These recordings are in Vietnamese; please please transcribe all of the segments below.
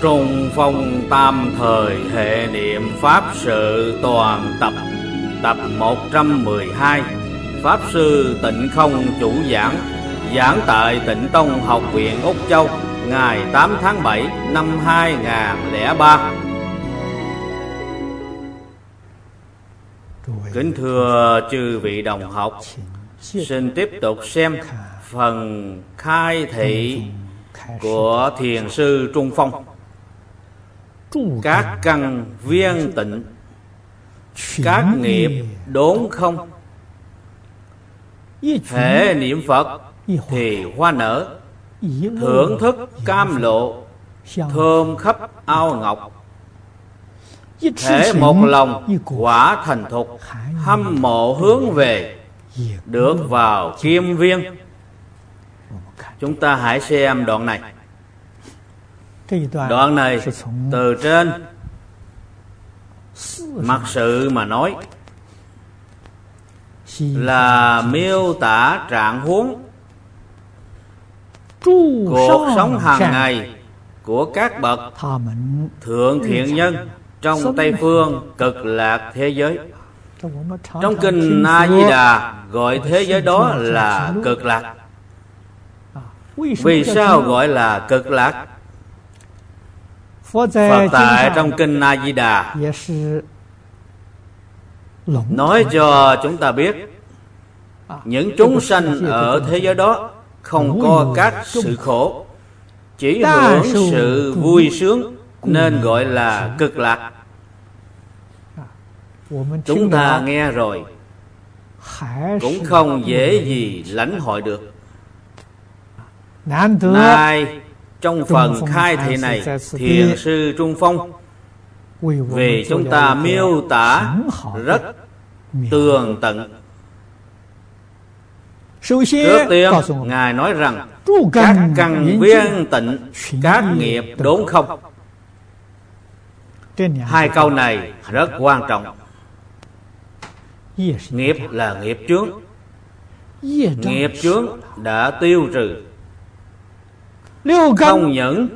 Trung Phong tam thời hệ niệm Pháp sự toàn tập. Tập 112. Pháp sư Tịnh Không chủ giảng. Giảng tại Tịnh Tông Học viện Úc Châu, ngày 8 tháng 7 năm 2003. Kính thưa chư vị đồng học, xin tiếp tục xem phần khai thị của Thiền sư Trung Phong. Các căn viên tịnh, các nghiệp đốn không. Hễ niệm Phật thì hoa nở, thưởng thức cam lộ, thơm khắp ao ngọc. Hễ một lòng quả thành thục, hâm mộ hướng về, được vào kim viên. Chúng ta hãy xem đoạn này. Đoạn này từ trên mặt sự mà nói là miêu tả trạng huống cuộc sống hàng ngày của các bậc thượng thiện nhân trong Tây Phương Cực Lạc thế giới. Trong kinh A Di Đà gọi thế giới đó là Cực Lạc. Vì sao gọi là Cực Lạc? Phật tại trong kinh A Di Đà nói cho chúng ta biết những chúng sanh ở thế giới đó không có các sự khổ, chỉ hưởng sự vui sướng, nên gọi là Cực Lạc. Chúng ta nghe rồi cũng không dễ gì lãnh hội được. Nay trong phần khai thị này, Thiền sư Trung Phong vì chúng ta miêu tả rất tường tận. Trước tiên Ngài nói rằng các căn viên tịnh, các nghiệp đốn không. Hai câu này rất quan trọng. Nghiệp là nghiệp chướng. Nghiệp chướng đã tiêu trừ. Không những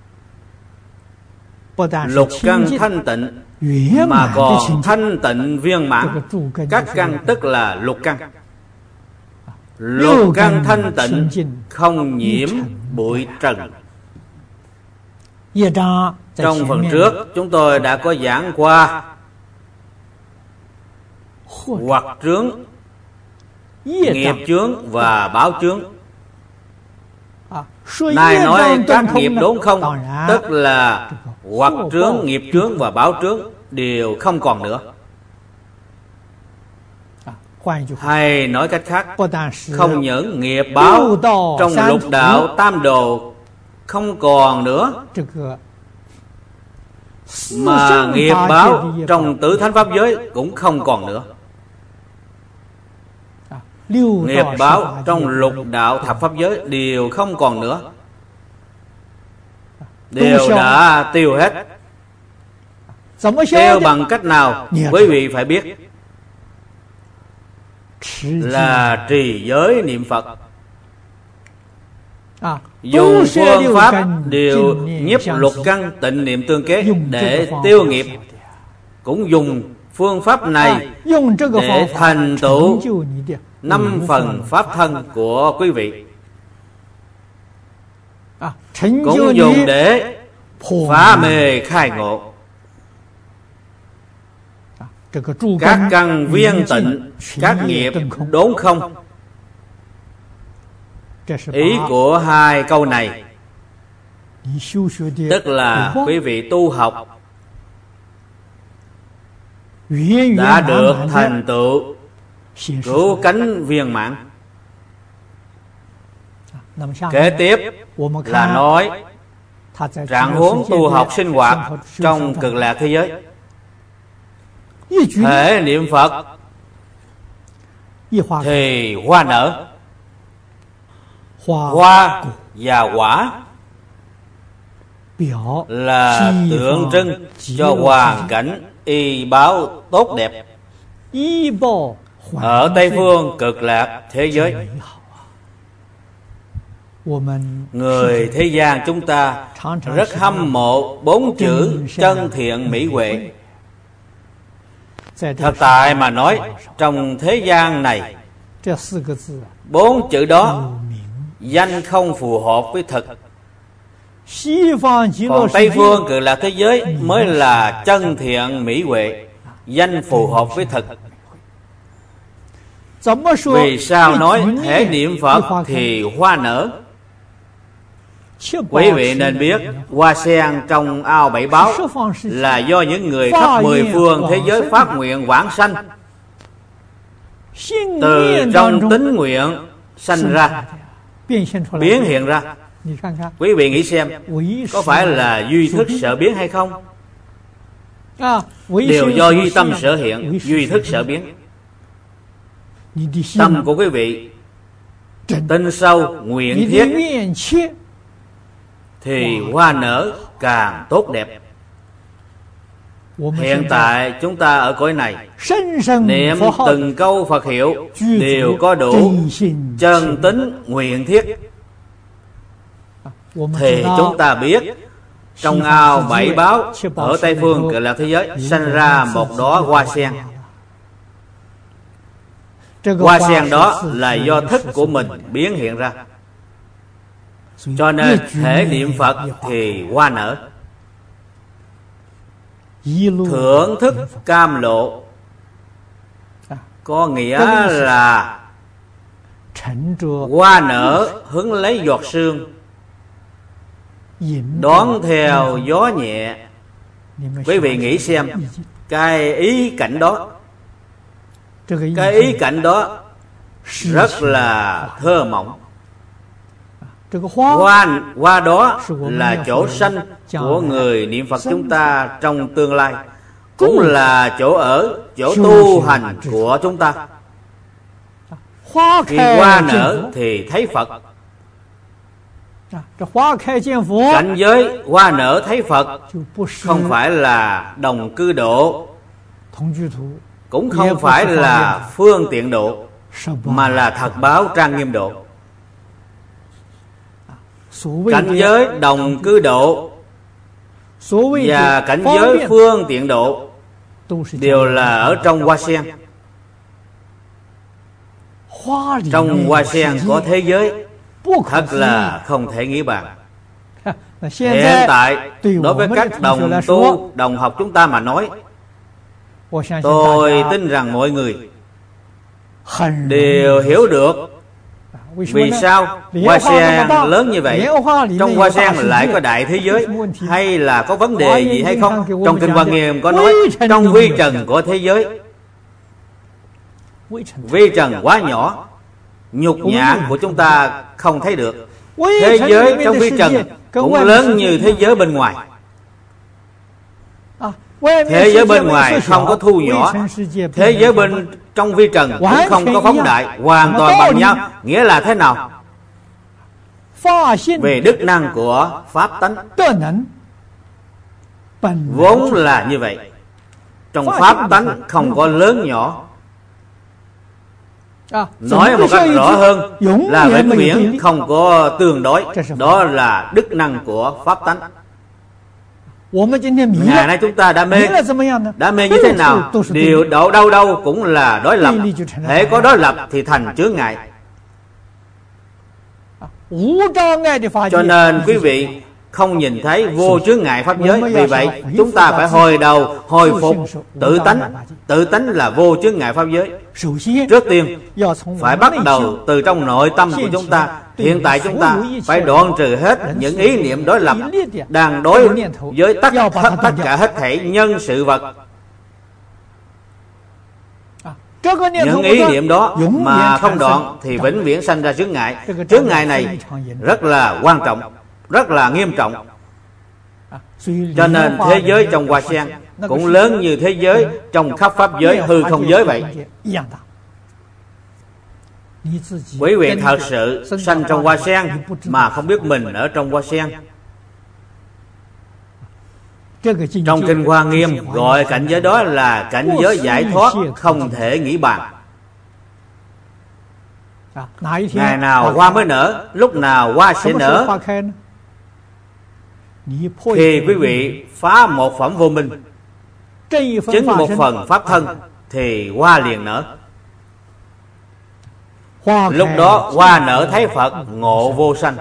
lục căn thanh tịnh mà còn thanh tịnh viên mãn. Các căn tức là lục căn. Lục căn thanh tịnh, không nhiễm bụi trần. Trong phần trước chúng tôi đã có giảng qua hoặc chướng, nghiệp chướng và báo chướng. Nay nói các nghiệp đốn không, tức là hoặc chướng, nghiệp chướng và báo chướng đều không còn nữa. Hay nói cách khác, không những nghiệp báo trong lục đạo tam đồ không còn nữa, mà nghiệp báo trong tứ thánh pháp giới cũng không còn nữa. Nghiệp báo trong lục đạo thập pháp giới đều không còn nữa, đều đã tiêu hết. Tiêu bằng cách nào? Quý vị phải biết là trì giới niệm Phật. Dùng phương pháp điều nhiếp lục căn tịnh niệm tương kế để tiêu nghiệp. Cũng dùng phương pháp này để thành tựu 5 phần pháp thân của quý vị. Cũng dùng để phá mê khai ngộ. Các căn viên tịnh, các nghiệp đốn không. Ý của hai câu này tức là quý vị tu học đã được thành tựu cứu cánh viên mãn. Kế tiếp là nói trạng huống tu học sinh hoạt trong Cực Lạc thế giới. Hễ niệm Phật thì hoa nở. Hoa và quả là tượng trưng cho hoàn cảnh y báo tốt đẹp ở Tây Phương Cực Lạc thế giới. Người thế gian chúng ta rất hâm mộ 4 chữ chân thiện mỹ huệ. Thật tại mà nói, trong thế gian này 4 chữ đó danh không phù hợp với thực. Còn Tây phương Cực Lạc thế giới mới là chân thiện mỹ huệ, danh phù hợp với thực. Vì sao nói hễ niệm Phật thì hoa nở? Quý vị nên biết, hoa sen trong ao bảy báo là do những người khắp 10 phương thế giới phát nguyện vãng sanh. Từ trong tín nguyện sanh ra, biến hiện ra. Quý vị nghĩ xem, có phải là duy thức sở biến hay không? Đều do duy tâm sở hiện, duy thức sở biến. Tâm của quý vị tinh sâu, nguyện thiết thì hoa nở càng tốt đẹp. Hiện tại chúng ta ở cõi này niệm từng câu Phật hiệu đều có đủ chân tín nguyện thiết, thì chúng ta biết trong ao bảy báo ở Tây phương Cực Lạc thế giới sanh ra một đóa hoa sen. Hoa sen đó là do thức của mình biến hiện ra. Cho nên thể niệm Phật thì hoa nở. Thưởng thức cam lộ có nghĩa là hoa nở hứng lấy giọt sương, đón theo gió nhẹ. Quý vị nghĩ xem, cái ý cảnh đó, cái ý cảnh đó rất là thơ mộng. Hoa đó là chỗ sanh của người niệm Phật chúng ta trong tương lai, cũng là chỗ ở, chỗ tu hành của chúng ta. Khi hoa nở thì thấy Phật. Cảnh giới hoa nở thấy Phật không phải là đồng cư độ, cũng không phải là phương tiện độ, mà là thật báo trang nghiêm độ. Cảnh giới đồng cư độ và cảnh giới phương tiện độ đều là ở trong hoa sen. Trong hoa sen có thế giới thật là không thể nghĩ bàn. Hiện tại đối với các đồng tu, đồng học chúng ta mà nói, tôi tin rằng mọi người đều hiểu được vì sao hoa sen lớn như vậy. Trong hoa sen lại có đại thế giới, hay là có vấn đề gì hay không? Trong Kinh Hoa Nghiêm có nói trong vi trần của thế giới. Vi trần quá nhỏ, nhục nhãn của chúng ta không thấy được. Thế giới trong vi trần cũng lớn như thế giới bên ngoài. Thế giới bên ngoài không có thu nhỏ, thế giới bên trong vi trần cũng không có phóng đại, hoàn toàn bằng nhau. Nghĩa là thế nào? Về đức năng của pháp tánh vốn là như vậy. Trong pháp tánh không có lớn nhỏ. Nói một cách rõ hơn là vĩnh viễn không có tương đối. Đó là đức năng của pháp tánh. Ngày nay chúng ta đam mê như thế nào? Điều đâu cũng là đối lập. Hễ có đối lập thì thành chướng ngại. Cho nên quý vị không nhìn thấy vô chướng ngại pháp giới. Vì vậy chúng ta phải hồi phục tự tánh. Tự tánh là vô chướng ngại pháp giới. Trước tiên phải bắt đầu từ trong nội tâm của chúng ta. Hiện tại chúng ta phải đoạn trừ hết những ý niệm đối lập đang đối với tất cả hết thảy nhân sự vật. Những ý niệm đó mà không đoạn thì vĩnh viễn sanh ra chướng ngại. Chướng ngại này rất là quan trọng, rất là nghiêm trọng. Cho nên thế giới trong hoa sen cũng lớn như thế giới trong khắp pháp giới, hư không giới vậy. Quý vị thật sự sanh trong hoa sen mà không biết mình ở trong hoa sen. Trong Kinh Hoa Nghiêm gọi cảnh giới đó là cảnh giới giải thoát không thể nghĩ bàn. Ngày nào hoa mới nở, lúc nào hoa sẽ nở. Khi quý vị phá một phẩm vô minh, chứng một phần pháp thân, thì hoa liền nở. Lúc đó hoa nở thấy Phật ngộ vô sanh,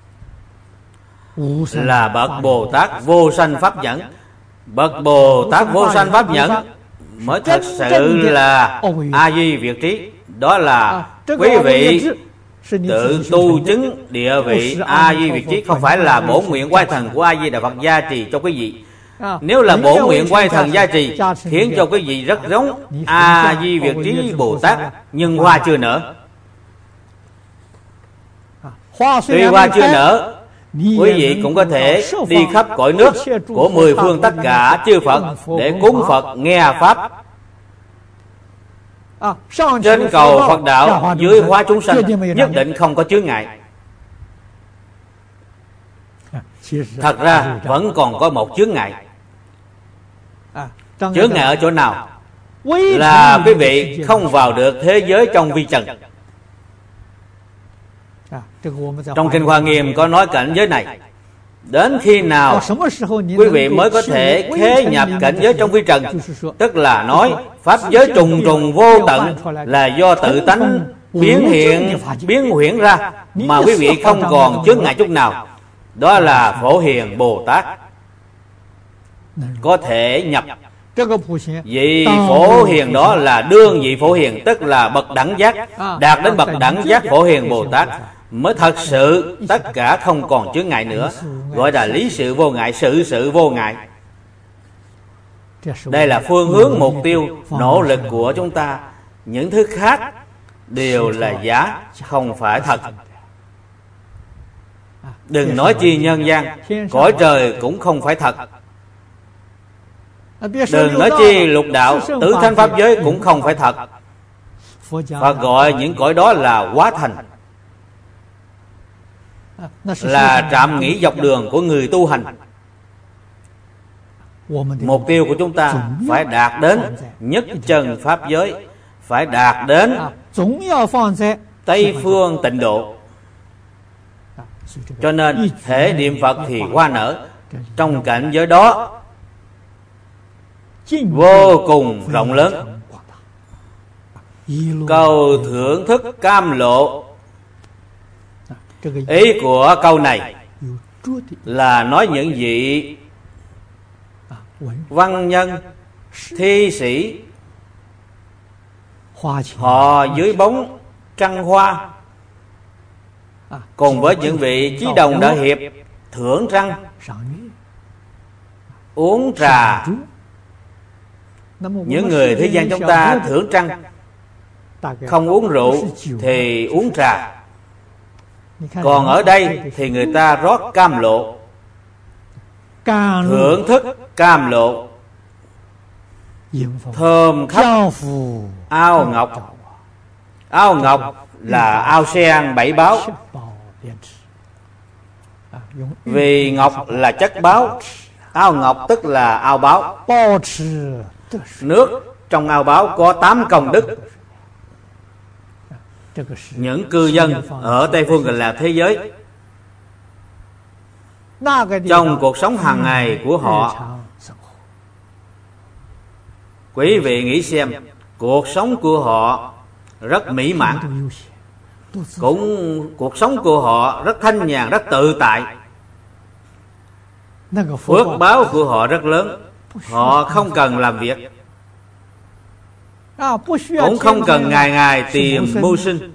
là bậc Bồ Tát vô sanh pháp nhẫn. Bậc Bồ Tát vô sanh pháp nhẫn mới thật sự là A Di Việt trí. Đó là quý vị tự tu chứng địa vị A Di Việt trí, không phải là bổn nguyện quay thần của A Di Đà Phật gia trì cho quý vị. Nếu là bổn nguyện quay thần gia trì khiến cho quý vị rất giống A Di Việt trí Bồ Tát, nhưng hoa chưa nở. Tuy hoa chưa nở, quý vị cũng có thể đi khắp cõi nước của mười phương tất cả chư Phật để cúng Phật nghe Pháp. Trên cầu Phật đạo, dưới hóa chúng sanh, nhất định không có chướng ngại. Thật ra vẫn còn có một chướng ngại. Chướng ngại ở chỗ nào? Là quý vị không vào được thế giới trong vi trần. Trong Kinh Hoa Nghiêm có nói cảnh giới này. Đến khi nào quý vị mới có thể khế nhập cảnh giới trong vi trần? Tức là nói pháp giới trùng trùng vô tận là do tự tánh biến huyễn ra, mà quý vị không còn chướng ngại chút nào. Đó là Phổ Hiền Bồ Tát có thể nhập. Vị Phổ Hiền đó là đương vị Phổ Hiền, tức là bậc đẳng giác. Đạt đến bậc đẳng giác Phổ Hiền Bồ Tát mới thật sự tất cả không còn chướng ngại nữa, gọi là lý sự vô ngại, sự sự vô ngại. Đây là phương hướng mục tiêu nỗ lực của chúng ta. Những thứ khác đều là giả, không phải thật. Đừng nói chi nhân gian, cõi trời cũng không phải thật. Đừng nói chi lục đạo, tứ thánh pháp giới cũng không phải thật. Phật gọi những cõi đó là hóa thành, là trạm nghỉ dọc đường của người tu hành. Mục tiêu của chúng ta phải đạt đến nhất chân pháp giới, phải đạt đến Tây phương tịnh độ. Cho nên thể niệm Phật thì hoa nở. Trong cảnh giới đó vô cùng rộng lớn. Cầu thưởng thức cam lộ. Ý của câu này là nói những vị văn nhân, thi sĩ, họ dưới bóng trăng hoa, cùng với những vị chí đồng đại hiệp thưởng trăng, uống trà. Những người thế gian chúng ta thưởng trăng, không uống rượu thì uống trà. Còn ở đây thì người ta rót cam lộ, thưởng thức cam lộ, thơm khắp ao ngọc. Ao ngọc là ao sen bảy báu, vì ngọc là chất báu. Ao ngọc tức là ao báu. Nước trong ao báu có 8 công đức. Những cư dân ở Tây phương Cực Lạc thế giới, trong cuộc sống hàng ngày của họ, quý vị nghĩ xem, cuộc sống của họ rất mỹ mãn, cũng cuộc sống của họ rất thanh nhàn, rất tự tại. Phước báo của họ rất lớn. Họ không cần làm việc, cũng không cần ngày ngày tìm mưu sinh.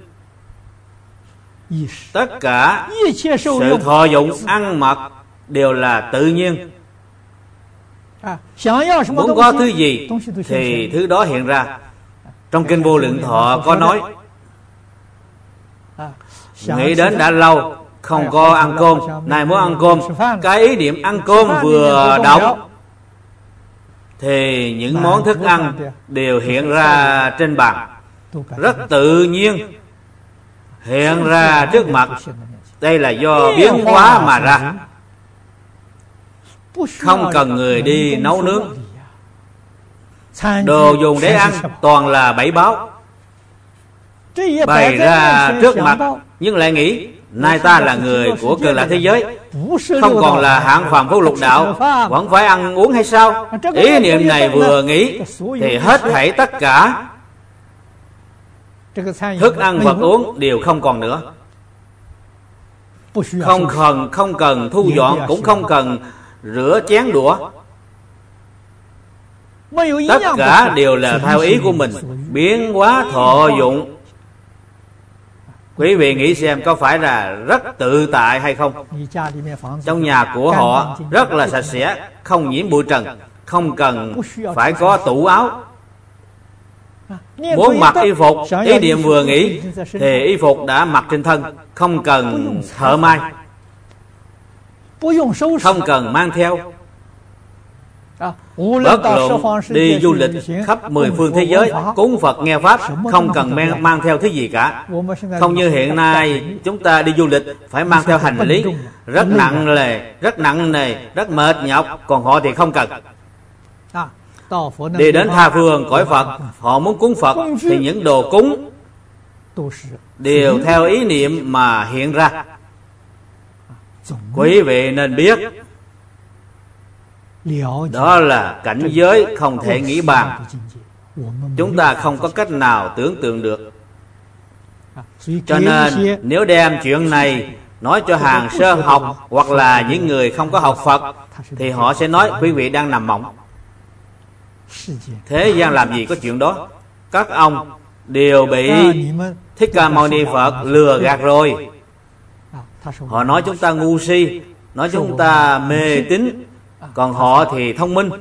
Tất cả sự thọ dụng, ăn mặc đều là tự nhiên. Muốn có thứ gì thì thứ đó hiện ra. Trong Kinh Vô Lượng Thọ có nói, nghĩ đến đã lâu không có ăn cơm, nay muốn ăn cơm. Cái ý niệm ăn cơm vừa động thì những món thức ăn đều hiện ra trên bàn, rất tự nhiên hiện ra trước mặt. Đây là do biến hóa mà ra, không cần người đi nấu nướng. Đồ dùng để ăn toàn là bảy báu. bày ra trước mặt, nhưng lại nghĩ nay ta là người của Cực Lạc thế giới, không còn là hạng phàm phu lục đạo, vẫn phải ăn uống hay sao? Ý niệm này vừa nghĩ thì hết thảy tất cả thức ăn vật uống đều không còn nữa. Không cần thu dọn, cũng không cần rửa chén đũa. Tất cả đều là theo ý của mình, biến hóa thọ dụng. Quý vị nghĩ xem có phải là rất tự tại hay không? Trong nhà của họ rất là sạch sẽ, không nhiễm bụi trần, không cần phải có tủ áo. Muốn mặc y phục, ý niệm vừa nghĩ thì y phục đã mặc trên thân, không cần thợ may, không cần mang theo. Bất luận đi du lịch khắp 10 phương thế giới, cúng Phật nghe Pháp, không cần mang theo thứ gì cả. Không như hiện nay chúng ta đi du lịch phải mang theo hành lý rất nặng nề, rất mệt nhọc, còn họ thì không cần. Đi đến tha phương cõi Phật, họ muốn cúng Phật thì những đồ cúng đều theo ý niệm mà hiện ra. Quý vị nên biết, đó là cảnh giới không thể nghĩ bàn, chúng ta không có cách nào tưởng tượng được. Cho nên nếu đem chuyện này nói cho hàng sơ học hoặc là những người không có học Phật, thì họ sẽ nói quý vị đang nằm mộng. Thế gian làm gì có chuyện đó, các ông đều bị Thích Ca Mâu Ni Phật lừa gạt rồi. Họ nói chúng ta ngu si, nói chúng ta mê tín, còn họ thì thông minh.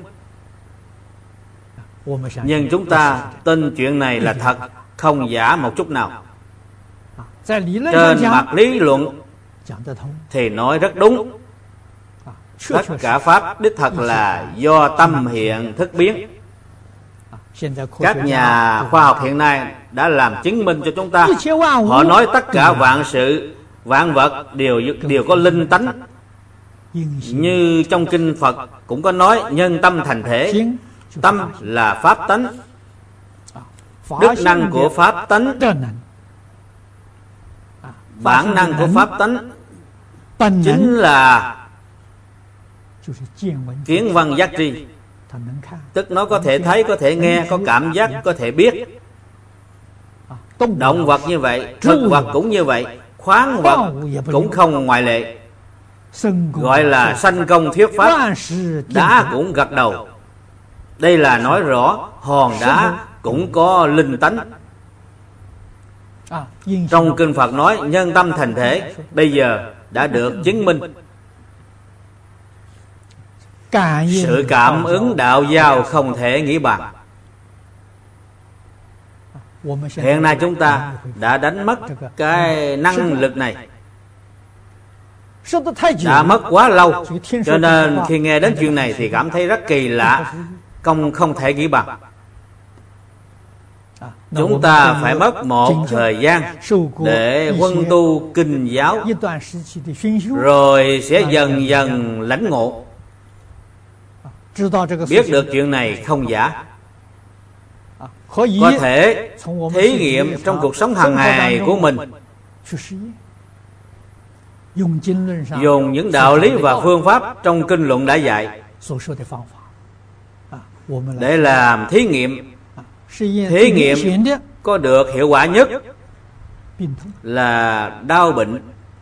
Nhưng chúng ta tin chuyện này là thật, không giả một chút nào. Trên mặt lý luận thì nói rất đúng. Tất cả Pháp đích thật là do tâm hiện thức biến. Các nhà khoa học hiện nay đã làm chứng minh cho chúng ta. Họ nói tất cả vạn sự, vạn vật đều có linh tánh. Như trong kinh Phật cũng có nói nhân tâm thành thể. Tâm là pháp tánh. Đức năng của pháp tánh, bản năng của pháp tánh chính là kiến văn giác tri. Tức nó có thể thấy, có thể nghe, có cảm giác, có thể biết. Động vật như vậy, thực vật cũng như vậy, khoáng vật cũng không ngoại lệ. Gọi là sanh công thuyết pháp. Đá cũng gật đầu. Đây là nói rõ hòn đá cũng có linh tánh. Trong kinh Phật nói nhân tâm thành thể, bây giờ đã được chứng minh. Sự cảm ứng đạo giao không thể nghĩ bàn. Hiện nay chúng ta đã đánh mất cái năng lực này, đã mất quá lâu, cho nên khi nghe đến chuyện này thì cảm thấy rất kỳ lạ, không thể nghĩ bằng. Chúng ta phải mất một thời gian để huân tu kinh giáo, rồi sẽ dần dần lãnh ngộ, biết được chuyện này không giả. Có thể thí nghiệm trong cuộc sống hàng ngày của mình, dùng những đạo lý và phương pháp trong kinh luận đã dạy để làm thí nghiệm. Thí nghiệm có được hiệu quả nhất là đau bệnh,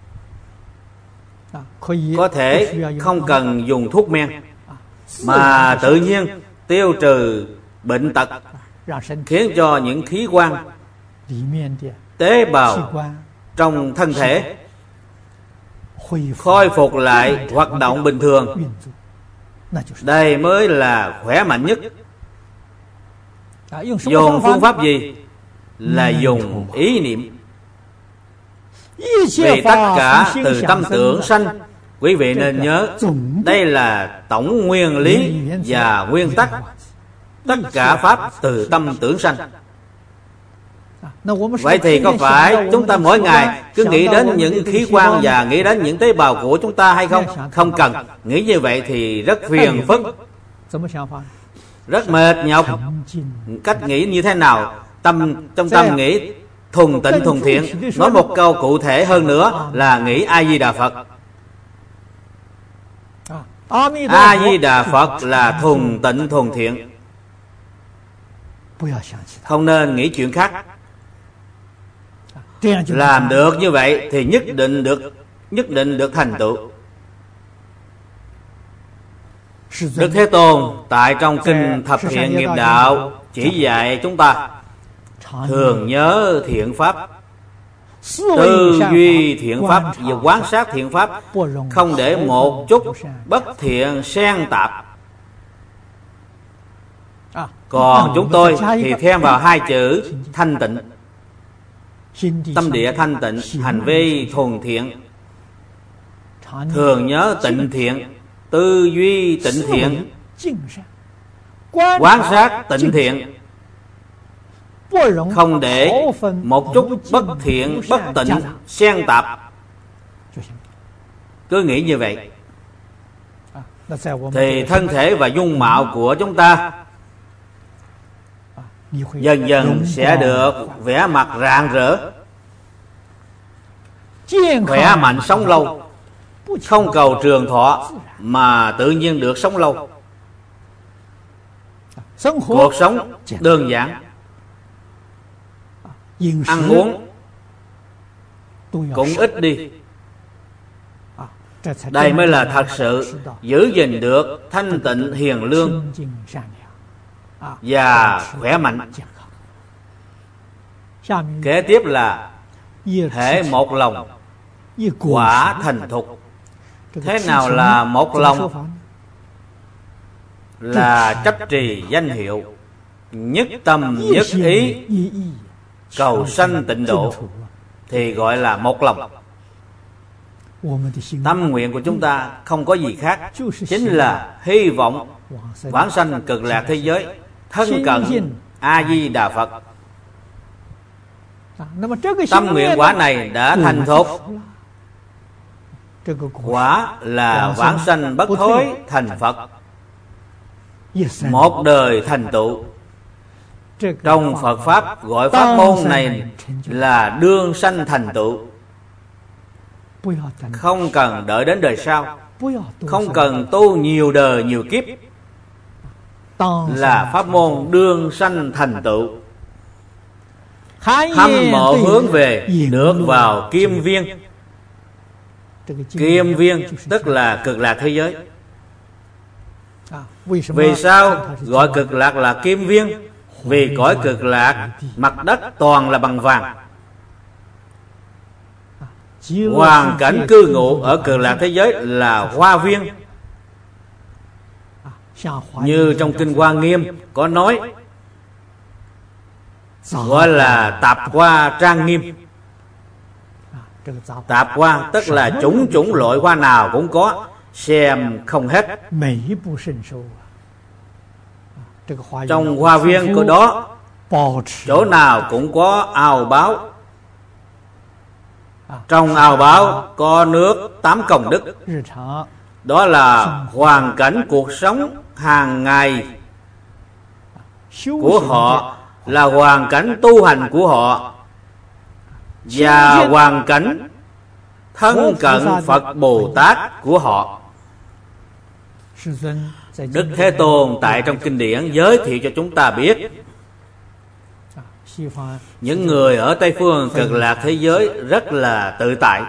có thể không cần dùng thuốc men mà tự nhiên tiêu trừ bệnh tật, khiến cho những khí quan, tế bào trong thân thể khôi phục lại hoạt động bình thường. Đây mới là khỏe mạnh nhất. Dùng phương pháp gì? Là dùng ý niệm. Vì tất cả từ tâm tưởng sanh. Quý vị nên nhớ, đây là tổng nguyên lý và nguyên tắc. Tất cả pháp từ tâm tưởng sanh. Vậy thì có phải chúng ta mỗi ngày cứ nghĩ đến những khí quan và nghĩ đến những tế bào của chúng ta hay không? Không cần. Nghĩ như vậy thì rất phiền phức, rất mệt nhọc. Cách nghĩ như thế nào? Trong tâm nghĩ thuần tịnh thuần thiện. Nói một câu cụ thể hơn nữa là nghĩ A Di Đà Phật. A Di Đà Phật là thuần tịnh thuần thiện, không nên nghĩ chuyện khác. Làm được như vậy thì nhất định được thành tựu. Đức Thế Tôn tại trong kinh Thập Thiện Nghiệp Đạo chỉ dạy chúng ta thường nhớ thiện pháp, tư duy thiện pháp và quan sát thiện pháp, không để một chút bất thiện xen tạp. Còn chúng tôi thì thêm vào hai chữ thanh tịnh. Tâm địa thanh tịnh, hành vi thuần thiện, thường nhớ tịnh thiện, tư duy tịnh thiện, quan sát tịnh thiện, không để một chút bất thiện, bất tịnh xen tạp. Cứ nghĩ như vậy thì thân thể và dung mạo của chúng ta dần dần sẽ được vẻ mặt rạng rỡ, khỏe mạnh sống lâu, không cầu trường thọ mà tự nhiên được sống lâu. Cuộc sống đơn giản, ăn uống cũng ít đi. Đây mới là thật sự giữ gìn được thanh tịnh hiền lương và khỏe mạnh. Kế tiếp là hễ một lòng quả thành thục. Thế nào là một lòng? Là chấp trì danh hiệu, nhất tâm nhất ý, cầu sanh tịnh độ, thì gọi là một lòng. Tâm nguyện của chúng ta không có gì khác, chính là hy vọng vãng sanh cực lạc thế giới, thân cận A Di Đà Phật. Tâm nguyện quả này đã thành thục, quả là vãng sanh bất thối thành Phật, một đời thành tựu. Trong Phật Pháp gọi pháp môn này là đương sanh thành tựu. Không cần đợi đến đời sau, không cần tu nhiều đời nhiều kiếp, là pháp môn đương sanh thành tựu. Hâm mộ hướng về được vào Kim Viên. Kim Viên tức là cực lạc thế giới. Vì sao gọi cực lạc là Kim Viên? Vì cõi cực lạc mặt đất toàn là bằng vàng. Hoàn cảnh cư ngụ ở cực lạc thế giới là hoa viên. Như trong kinh Hoa Nghiêm có nói, gọi là tạp hoa trang nghiêm. Tạp hoa tức là chủng loại hoa nào cũng có, xem không hết. Trong hoa viên của đó, chỗ nào cũng có ao báo. Trong ao báo có nước 8 công đức. Đó là hoàn cảnh cuộc sống hàng ngày của họ, là hoàn cảnh tu hành của họ, và hoàn cảnh thân cận Phật Bồ Tát của họ. Đức Thế Tôn tại trong kinh điển giới thiệu cho chúng ta biết, những người ở Tây Phương cực lạc thế giới rất là tự tại.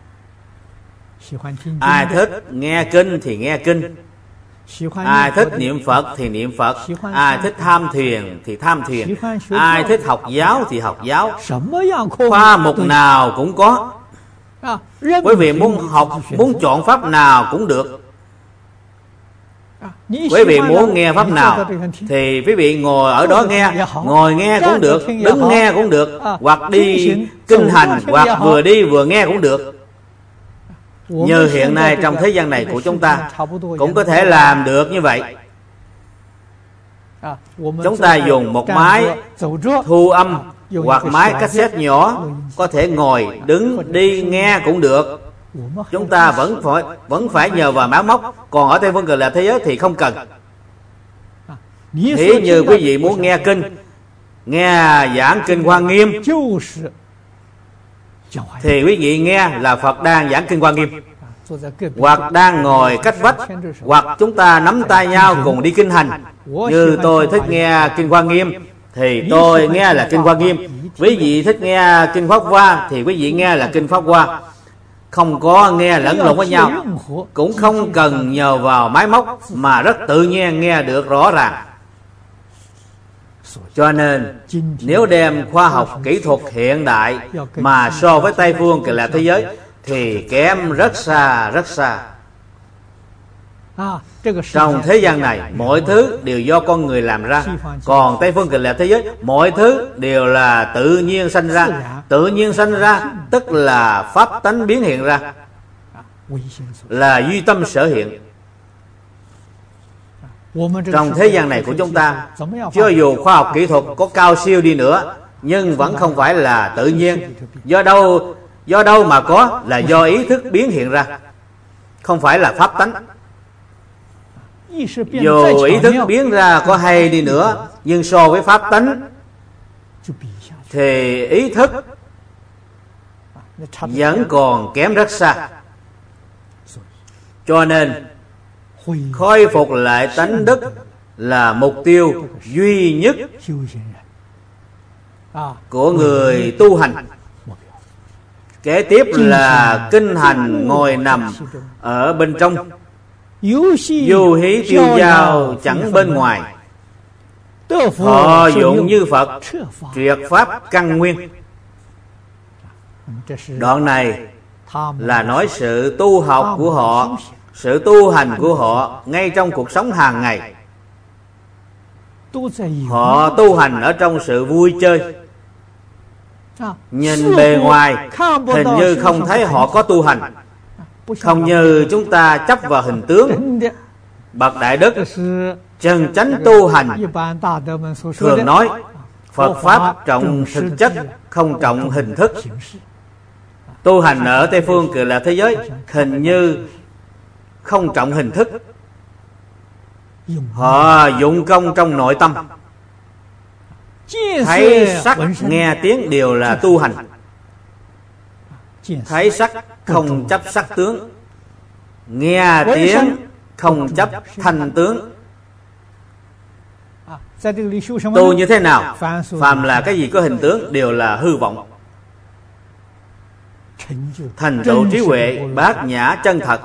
Ai thích nghe kinh thì nghe kinh, ai thích niệm Phật thì niệm Phật, ai thích tham thiền thì tham thiền, ai thích học giáo thì học giáo. Khoa mục nào cũng có. Quý vị muốn học, muốn chọn pháp nào cũng được. Quý vị muốn nghe pháp nào thì quý vị ngồi ở đó nghe, ngồi nghe cũng được, đứng nghe cũng được, hoặc đi kinh hành, hoặc vừa đi vừa nghe cũng được. Như hiện nay trong thế gian này của chúng ta cũng có thể làm được như vậy. Chúng ta dùng một máy thu âm hoặc máy cassette nhỏ, có thể ngồi, đứng, đi, nghe cũng được. Chúng ta vẫn phải nhờ vào máy móc. Còn ở Tây Phương Cực Lạc thế giới thì không cần. Nếu như quý vị muốn nghe kinh nghe giảng Kinh Hoa Nghiêm thì quý vị nghe là Phật đang giảng Kinh Hoa Nghiêm, hoặc đang ngồi cách vách, hoặc chúng ta nắm tay nhau cùng đi kinh hành. Như tôi thích nghe Kinh Hoa Nghiêm thì tôi nghe là Kinh Hoa Nghiêm, quý vị thích nghe Kinh Pháp Hoa thì quý vị nghe là Kinh Pháp Hoa. Không có nghe lẫn lộn với nhau, cũng không cần nhờ vào máy móc, mà rất tự nhiên nghe được rõ ràng. Cho nên nếu đem khoa học kỹ thuật hiện đại mà so với Tây phương Cực Lạc thế giới thì kém rất xa rất xa. Trong thế gian này mọi thứ đều do con người làm ra, còn Tây phương Cực Lạc thế giới mọi thứ đều là tự nhiên sanh ra. Tự nhiên sanh ra tức là pháp tánh biến hiện ra, là duy tâm sở hiện. Trong thế gian này của chúng ta, cho dù khoa học kỹ thuật có cao siêu đi nữa, nhưng vẫn không phải là tự nhiên. Do đâu mà có? Là do ý thức biến hiện ra, không phải là pháp tánh. Dù ý thức biến ra có hay đi nữa, nhưng so với pháp tánh thì ý thức vẫn còn kém rất xa. Cho nên khôi phục lại tánh đức là mục tiêu duy nhất của người tu hành. Kế tiếp là kinh hành ngồi nằm ở bên trong, du hí tiêu dao chẳng bên ngoài. Họ dụng như Phật, triệt pháp căn nguyên. Đoạn này là nói sự tu học của họ, sự tu hành của họ ngay trong cuộc sống hàng ngày. Họ tu hành ở trong sự vui chơi. Nhìn bề ngoài hình như không thấy họ có tu hành, không như chúng ta chấp vào hình tướng. Bậc đại đức chân chánh tu hành thường nói Phật Pháp trọng thực chất, không trọng hình thức. Tu hành ở Tây phương Cực Lạc thế giới hình như không trọng hình thức. Họ dụng công trong nội tâm, thấy sắc nghe tiếng đều là tu hành. Thấy sắc không chấp sắc tướng, nghe tiếng không chấp thanh tướng. Tu như thế nào? Phàm là cái gì có hình tướng đều là hư vọng. Thành tựu trí huệ bát nhã chân thật.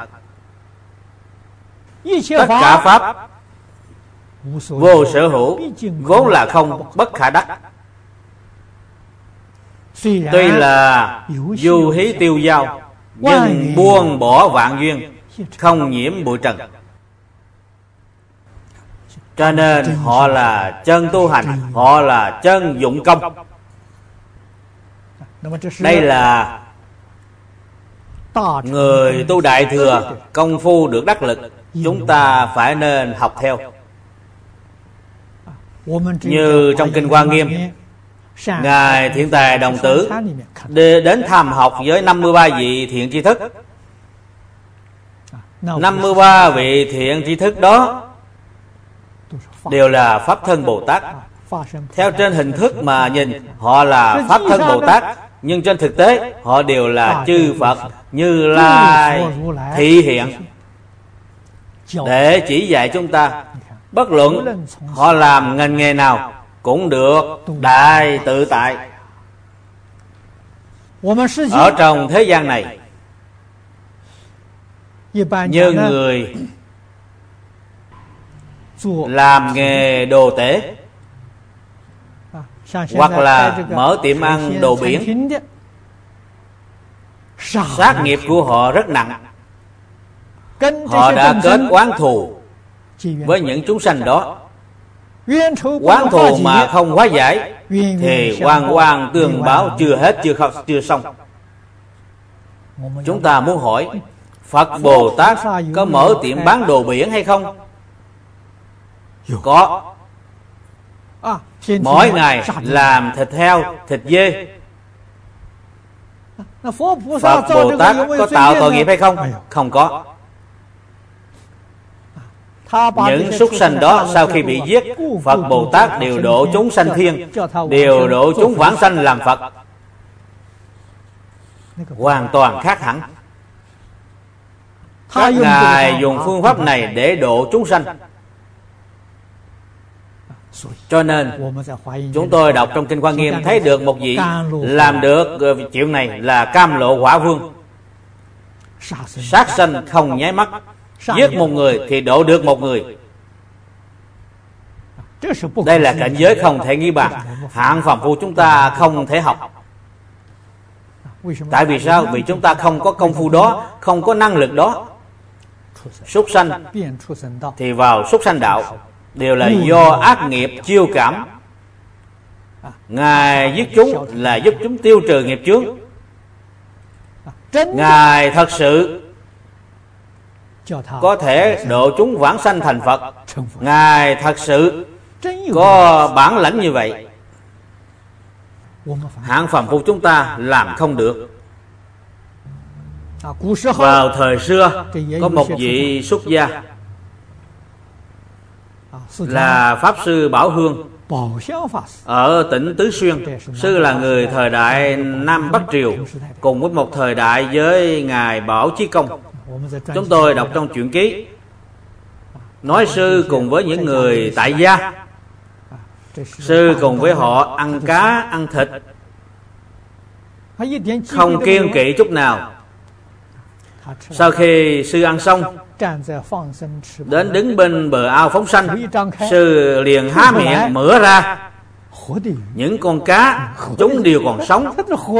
Tất cả pháp vô sở hữu, vốn là không, bất khả đắc. Tuy là du hí tiêu dao, nhưng buông bỏ vạn duyên, không nhiễm bụi trần. Cho nên họ là chân tu hành, họ là chân dụng công. Đây là người tu đại thừa, công phu được đắc lực, chúng ta phải nên học theo. Như trong Kinh Hoa Nghiêm, Ngài Thiện Tài Đồng Tử đến tham học với 53 vị thiện tri thức. 53 vị thiện tri thức đó đều là Pháp Thân Bồ Tát. Theo trên hình thức mà nhìn họ là Pháp Thân Bồ Tát, nhưng trên thực tế họ đều là chư Phật Như Lai thị hiện, để chỉ dạy chúng ta. Bất luận họ làm ngành nghề nào cũng được đại tự tại. Ở trong thế gian này, như người làm nghề đồ tể, hoặc là mở tiệm ăn đồ biển, sát nghiệp của họ rất nặng. Họ đã kết oán thù với những chúng sanh đó. Oán thù mà không hóa giải thì oan oan tương báo chưa hết, chưa xong. Chúng ta muốn hỏi, Phật Bồ Tát có mở tiệm bán đồ biển hay không? Có. Mỗi ngày làm thịt heo, thịt dê. Phật Bồ Tát có tạo tội nghiệp hay không? Không có. Những súc sanh đó sau khi bị giết, Phật Bồ Tát đều độ chúng sanh thiên, đều độ chúng vãng sanh làm Phật, hoàn toàn khác hẳn. Các ngài dùng phương pháp này để độ chúng sanh. Cho nên chúng tôi đọc trong Kinh Hoa Nghiêm thấy được một vị làm được chuyện này là Cam Lộ Quả Vương. Sát sanh không nháy mắt, giết một người thì độ được một người. Đây là cảnh giới không thể nghi bàn, hạng phàm phu chúng ta không thể học. Tại vì sao? Vì chúng ta không có công phu đó, không có năng lực đó. Súc sanh thì vào súc sanh đạo đều là do ác nghiệp chiêu cảm. Ngài giết chúng là giúp chúng tiêu trừ nghiệp chướng. Ngài thật sự có thể độ chúng vãng sanh thành Phật. Ngài thật sự có bản lãnh như vậy. Hạng phàm phu chúng ta làm không được. Vào thời xưa có một vị xuất gia là Pháp Sư Bảo Hương ở tỉnh Tứ Xuyên. Sư là người thời đại Nam Bắc Triều, cùng với một thời đại với ngài Bảo Chí Công. Chúng tôi đọc trong truyện ký nói sư cùng với những người tại gia, sư cùng với họ ăn cá ăn thịt, không kiêng kỵ chút nào. Sau khi sư ăn xong, đến đứng bên bờ ao phóng sanh, sư liền há miệng mửa ra, những con cá chúng đều còn sống.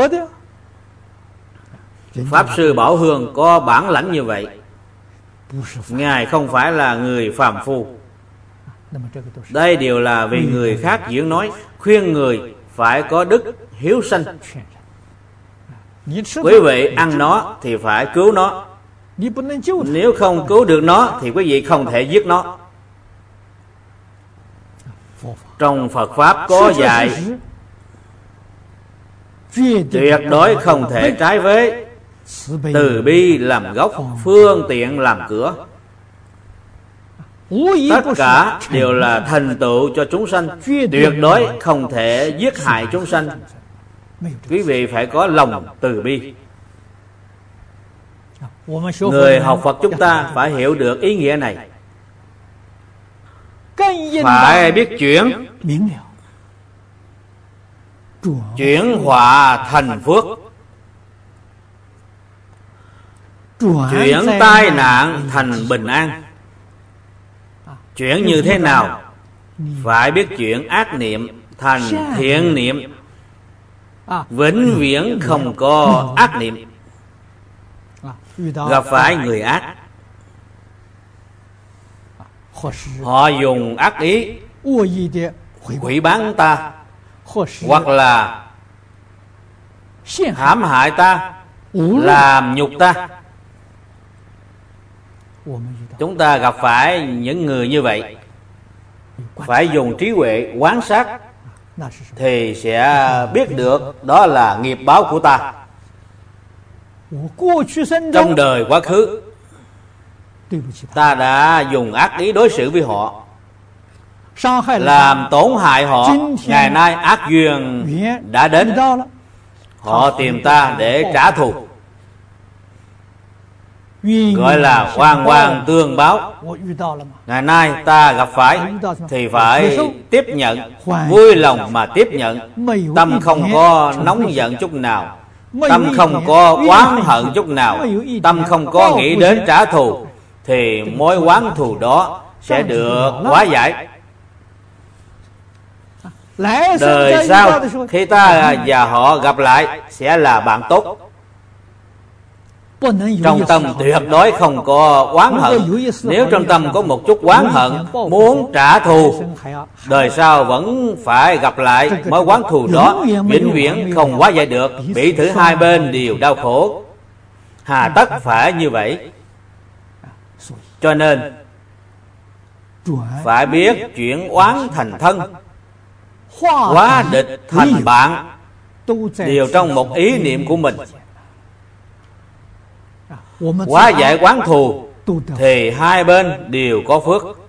Pháp Sư Bảo Hương có bản lãnh như vậy. Ngài không phải là người phàm phu. Đây đều là vì người khác diễn nói, khuyên người phải có đức hiếu sanh. Quý vị ăn nó thì phải cứu nó. Nếu không cứu được nó thì quý vị không thể giết nó. Trong Phật Pháp có dạy tuyệt đối không thể trái với từ bi làm gốc, phương tiện làm cửa. Tất cả đều là thành tựu cho chúng sanh, tuyệt đối không thể giết hại chúng sanh. Quý vị phải có lòng từ bi. Người học Phật chúng ta phải hiểu được ý nghĩa này, phải biết chuyển họa thành phước, chuyển tai nạn thành bình an. Chuyển như thế nào? Phải biết chuyển ác niệm thành thiện niệm, vĩnh viễn không có ác niệm. Gặp phải người ác, họ dùng ác ý hủy báng ta, hoặc là hãm hại ta, làm nhục ta. Chúng ta gặp phải những người như vậy, phải dùng trí huệ quan sát thì sẽ biết được đó là nghiệp báo của ta. Trong đời quá khứ, ta đã dùng ác ý đối xử với họ, làm tổn hại họ. Ngày nay ác duyên đã đến, họ tìm ta để trả thù, gọi là oan oan tương báo. Ngày nay ta gặp phải thì phải tiếp nhận, vui lòng mà tiếp nhận. Tâm không có nóng giận chút nào, tâm không có oán hận chút nào, tâm không có nghĩ đến trả thù, thì mối oán thù đó sẽ được hóa giải. Đời sau khi ta và họ gặp lại sẽ là bạn tốt. Trong tâm tuyệt đối không có oán hận. Nếu trong tâm có một chút oán hận, muốn trả thù, đời sau vẫn phải gặp lại. Mối oán thù đó vĩnh viễn không hóa giải được, bị thử hai bên đều đau khổ. Hà tất phải như vậy. Cho nên phải biết chuyển oán thành thân, hóa địch thành bạn, đều trong một ý niệm của mình. Hóa giải oán thù thì hai bên đều có phước.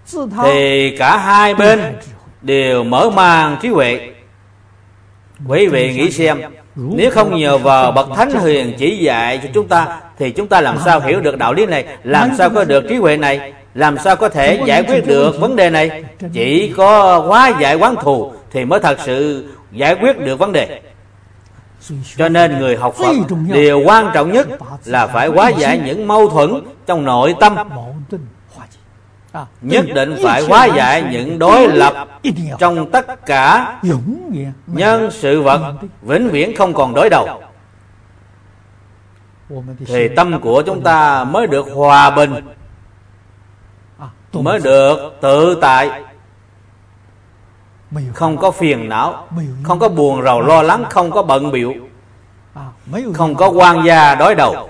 thì cả hai bên đều mở mang trí huệ. Quý vị nghĩ xem, nếu không nhờ vào bậc thánh hiền chỉ dạy cho chúng ta, thì chúng ta làm sao hiểu được đạo lý này, làm sao có được trí huệ này, làm sao có thể giải quyết được vấn đề này. Chỉ có hóa giải oán thù thì mới thật sự giải quyết được vấn đề. Cho nên người học Phật, điều quan trọng nhất là phải hóa giải những mâu thuẫn trong nội tâm. Nhất định phải hóa giải những đối lập trong tất cả nhân sự vật, vĩnh viễn không còn đối đầu. Thì tâm của chúng ta mới được hòa bình, mới được tự tại, không có phiền não, không có buồn rầu lo lắng, không có bận bịu, không có quan gia đối đầu.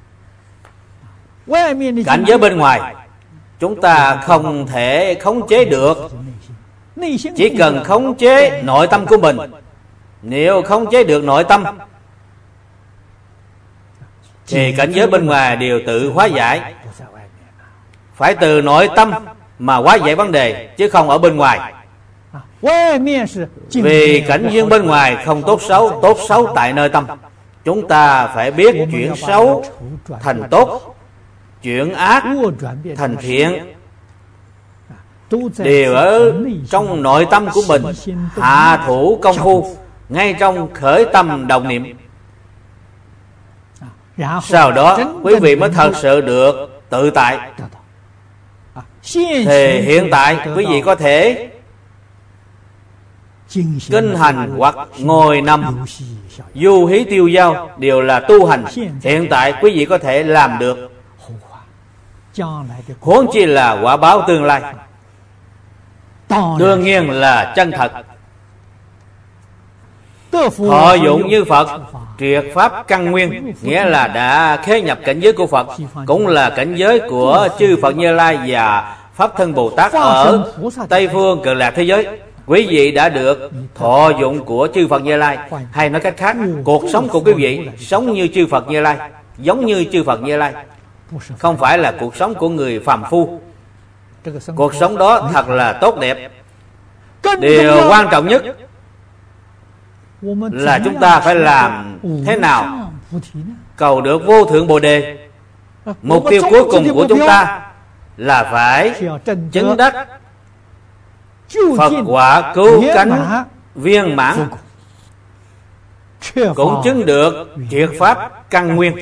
Cảnh giới bên ngoài chúng ta không thể khống chế được, chỉ cần khống chế nội tâm của mình. Nếu khống chế được nội tâm thì cảnh giới bên ngoài đều tự hóa giải. Phải từ nội tâm mà hóa giải vấn đề, chứ không ở bên ngoài. Vì cảnh giới bên ngoài không tốt xấu, tốt xấu tại nơi tâm. Chúng ta phải biết chuyển xấu thành tốt, chuyển ác thành thiện, đều ở trong nội tâm của mình. Hạ thủ công phu ngay trong khởi tâm đồng niệm. Sau đó quý vị mới thật sự được tự tại. Thì hiện tại quý vị có thể kinh hành hoặc ngồi nằm, du hí tiêu dao đều là tu hành. Hiện tại quý vị có thể làm được, huống chi là quả báo tương lai. Đương nhiên là chân thật. Thọ dụng như Phật, triệt pháp căn nguyên, nghĩa là đã khế nhập cảnh giới của Phật, cũng là cảnh giới của chư Phật Như Lai và Pháp Thân Bồ Tát ở Tây Phương Cực Lạc thế giới. Quý vị đã được thọ dụng của chư Phật Như Lai. Hay nói cách khác, cuộc sống của quý vị sống như chư Phật Như Lai, giống như chư Phật Như Lai, không phải là cuộc sống của người phàm phu. Cuộc sống đó thật là tốt đẹp. Điều quan trọng nhất là chúng ta phải làm thế nào cầu được vô thượng Bồ Đề. Mục tiêu cuối cùng của chúng ta là phải chứng đắc Phật quả cứu cánh viên mãn, cũng chứng được triệt pháp căn nguyên.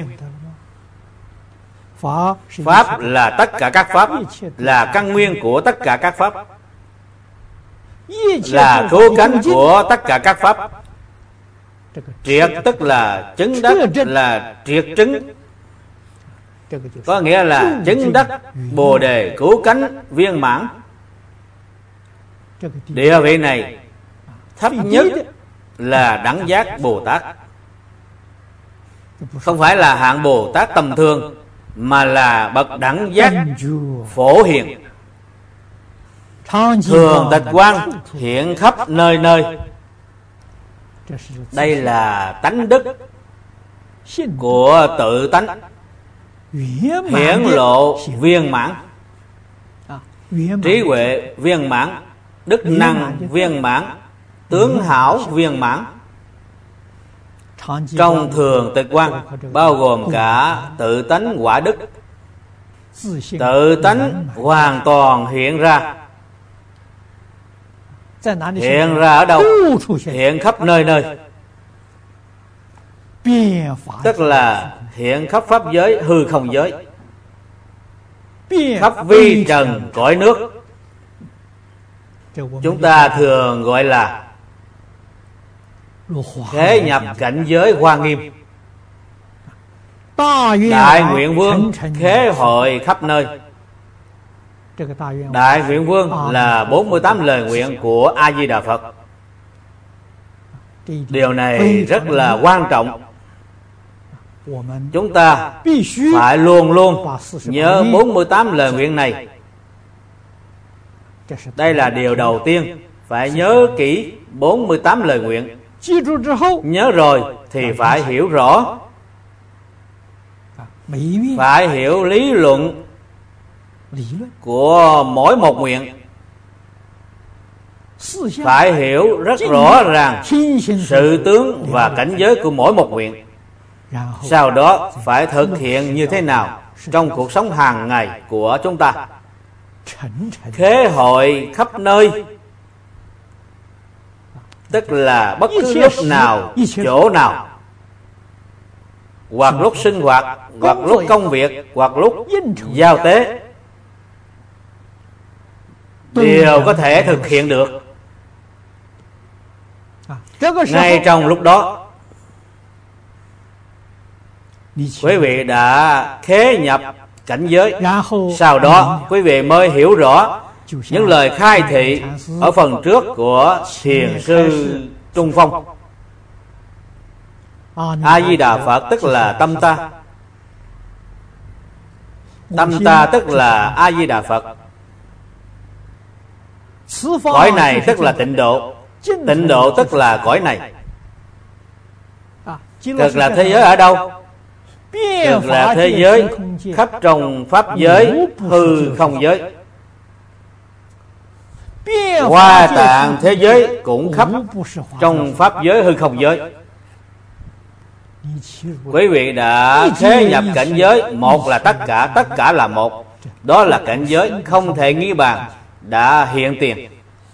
Pháp là tất cả các pháp, là căn nguyên của tất cả các pháp, là cứu cánh của tất cả các pháp. Triệt tức là chứng đắc, là triệt chứng, có nghĩa là chứng đắc Bồ Đề cứu cánh viên mãn. Địa vị này thấp nhất là đẳng giác Bồ Tát, không phải là hạng Bồ Tát tầm thường, mà là bậc đẳng giác phổ hiền, thường tịch quang hiện khắp nơi nơi. Đây là tánh đức của tự tánh, hiển lộ viên mãn, trí huệ viên mãn, đức năng viên mãn, tướng hảo viên mãn. Trong thường tịch quang bao gồm cả tự tánh quả đức. Tự tánh hoàn toàn hiện ra. Hiện ra ở đâu? Hiện khắp nơi nơi. Tức là hiện khắp pháp giới, hư không giới, khắp vi trần cõi nước. Chúng ta thường gọi là khế nhập cảnh giới Hoa Nghiêm. Đại Nguyện Vương khế hội khắp nơi. Đại Nguyện Vương là 48 lời nguyện của A Di Đà Phật. Điều này rất là quan trọng. Chúng ta phải luôn luôn nhớ 48 lời nguyện này. Đây là điều đầu tiên, phải nhớ kỹ 48 lời nguyện. Nhớ rồi thì phải hiểu rõ, phải hiểu lý luận của mỗi một nguyện. Phải hiểu rất rõ ràng sự tướng và cảnh giới của mỗi một nguyện. Sau đó phải thực hiện như thế nào trong cuộc sống hàng ngày của chúng ta. Khế hội khắp nơi, tức là bất cứ lúc nào, chỗ nào, hoặc lúc sinh hoạt, hoặc lúc công việc, hoặc lúc giao tế, đều có thể thực hiện được. Ngay trong lúc đó, quý vị đã khế nhập cảnh giới. Sau đó quý vị mới hiểu rõ những lời khai thị ở phần trước của Thiền sư Trung Phong. A Di Đà Phật tức là tâm ta, tâm ta tức là A Di Đà Phật. Cõi này tức là tịnh độ, tịnh độ tức là cõi này. Cực lạc thế giới ở đâu? Cực lạc thế giới khắp trong pháp giới hư không giới. Hoa tạng thế giới cũng khắp trong pháp giới hư không giới. Quý vị đã thế nhập cảnh giới, một là tất cả là một. Đó là cảnh giới không thể nghi bàn, đã hiện tiền.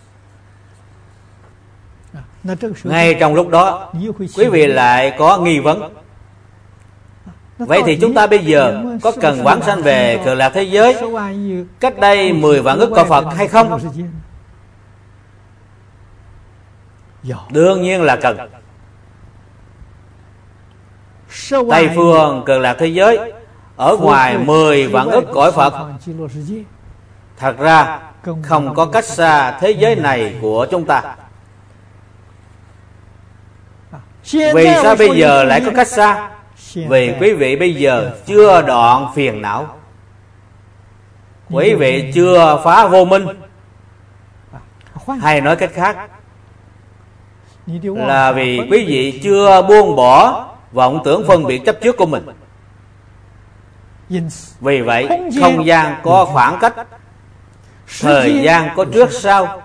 Ngay trong lúc đó, quý vị lại có nghi vấn. Vậy thì chúng ta bây giờ có cần vãng sanh về cực lạc thế giới cách đây 10 vạn ức cõi Phật hay không? Đương nhiên là cần. Tây phương cực lạc thế giới ở ngoài 10 vạn ức cõi Phật, thật ra không có cách xa thế giới này của chúng ta. Vì sao bây giờ lại có cách xa? Vì quý vị bây giờ chưa đoạn phiền não, quý vị chưa phá vô minh. Hay nói cách khác là vì quý vị chưa buông bỏ vọng tưởng phân biệt chấp trước của mình. Vì vậy không gian có khoảng cách, thời gian có trước sau.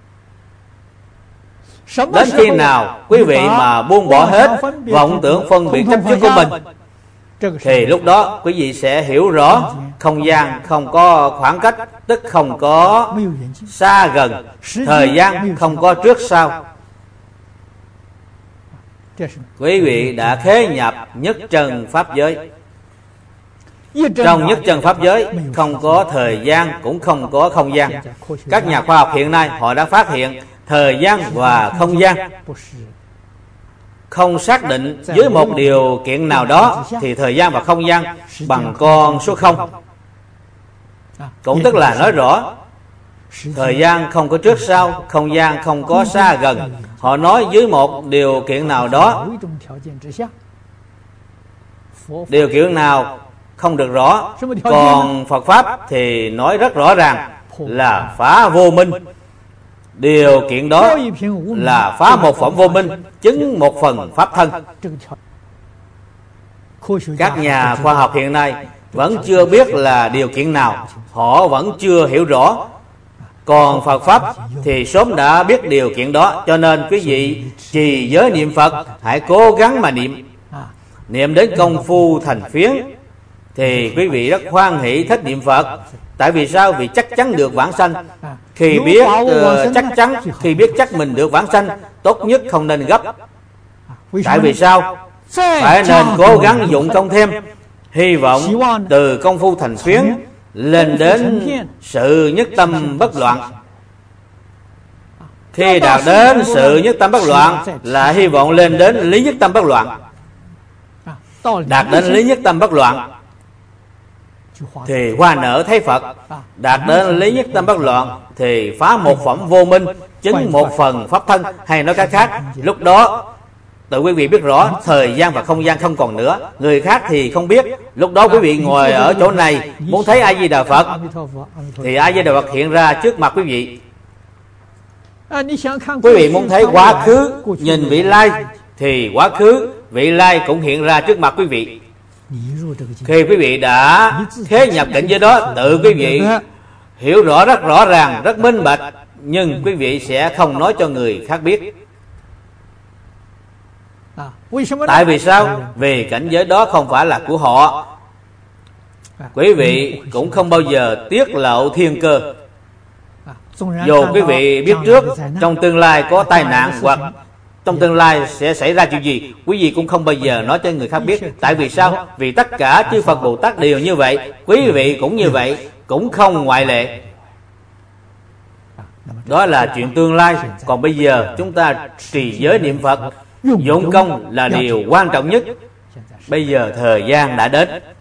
Đến khi nào quý vị mà buông bỏ hết vọng tưởng phân biệt chấp trước của mình, thì lúc đó quý vị sẽ hiểu rõ không gian không có khoảng cách, tức không có xa gần, thời gian không có trước sau. Quý vị đã khế nhập nhất trần pháp giới. Trong nhất trần pháp giới không có thời gian, cũng không có không gian. Các nhà khoa học hiện nay họ đã phát hiện thời gian và không gian không xác định dưới một điều kiện nào đó, thì thời gian và không gian bằng con số 0. Cũng tức là nói rõ thời gian không có trước sau, không gian không có xa gần. Họ nói dưới một điều kiện nào đó, điều kiện nào không được rõ. Còn Phật Pháp thì nói rất rõ ràng là phá vô minh. Điều kiện đó là phá một phẩm vô minh, chứng một phần pháp thân. Các nhà khoa học hiện nay vẫn chưa biết là điều kiện nào, họ vẫn chưa hiểu rõ. Còn Phật Pháp thì sớm đã biết điều kiện đó. Cho nên quý vị trì giới niệm Phật, hãy cố gắng mà niệm. Niệm đến công phu thành phiến thì quý vị rất hoan hỷ thích niệm Phật. Tại vì sao? Vì chắc chắn được vãng sanh. Khi biết chắc chắn, khi biết chắc mình được vãng sanh, tốt nhất không nên gấp. Tại vì sao? Phải nên cố gắng dụng công thêm. Hy vọng từ công phu thành phiến lên đến sự nhất tâm bất loạn. Khi đạt đến sự nhất tâm bất loạn là hy vọng lên đến lý nhất tâm bất loạn. Đạt đến lý nhất tâm bất loạn thì hoa nở thấy Phật. Đạt đến lý nhất tâm bất loạn thì phá một phẩm vô minh, chứng một phần pháp thân. Hay nói cách khác, lúc đó tự quý vị biết rõ thời gian và không gian không còn nữa. Người khác thì không biết. Lúc đó quý vị ngồi ở chỗ này muốn thấy A Di Đà Phật thì A Di Đà Phật hiện ra trước mặt quý vị. Quý vị muốn thấy quá khứ, nhìn vị lai thì quá khứ, vị lai cũng hiện ra trước mặt quý vị. Khi quý vị đã thế nhập cảnh giới đó, tự quý vị hiểu rõ rất rõ ràng, rất minh bạch, nhưng quý vị sẽ không nói cho người khác biết. Tại vì sao? Vì cảnh giới đó không phải là của họ. Quý vị cũng không bao giờ tiết lộ thiên cơ. Dù quý vị biết trước trong tương lai có tai nạn hoặc trong tương lai sẽ xảy ra chuyện gì, quý vị cũng không bao giờ nói cho người khác biết. Tại vì sao? Vì tất cả chư Phật Bồ Tát đều như vậy, quý vị cũng như vậy, cũng không ngoại lệ. Đó là chuyện tương lai. Còn bây giờ chúng ta trì giới niệm Phật, dụng công là điều quan trọng nhất. Bây giờ thời gian đã đến.